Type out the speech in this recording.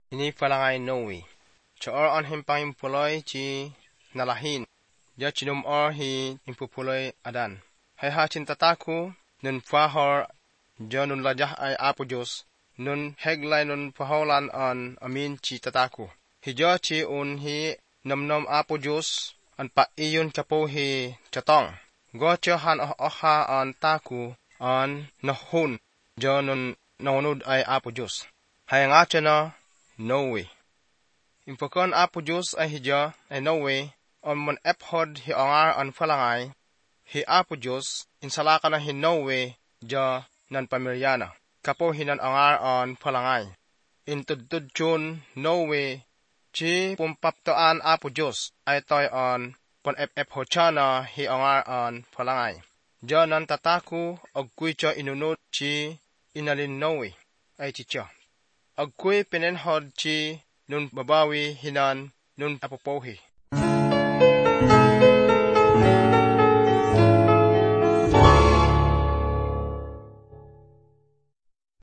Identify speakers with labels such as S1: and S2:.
S1: ini falangay Noe. Choor on himpangimpuloy chi nalahin. Ya chinumor hi impupuloy adan. Hay hachin tataku nun fahor jo nun lajah ay Apo Diyos nun heglay nun paholan on amin chi tataku. Hijo chi un hi namnom Apo Diyos an pa iyon kapo hi chatong. Gocho han oha an taku an nahun jo nun naunod ay Apo Diyos. Hay nga na Noe. Impokon Apo Diyos ay hijo ay Noe on mon ephod hi ongar an falangay. Hi Apo Diyos insalaka na hi Noe jo nan pamilyana. Kapo hinan ongar an falangay. Intudtud chun Noe chi pumpaptoan Apo Diyos ay toy on pon ep-ephochana hi ongar an falangay. Jo nan tataku agkuy cho inunod chi inalin Noe ay chicho. Agkuy pinenhod chi nun babawi hinan nun apopohi.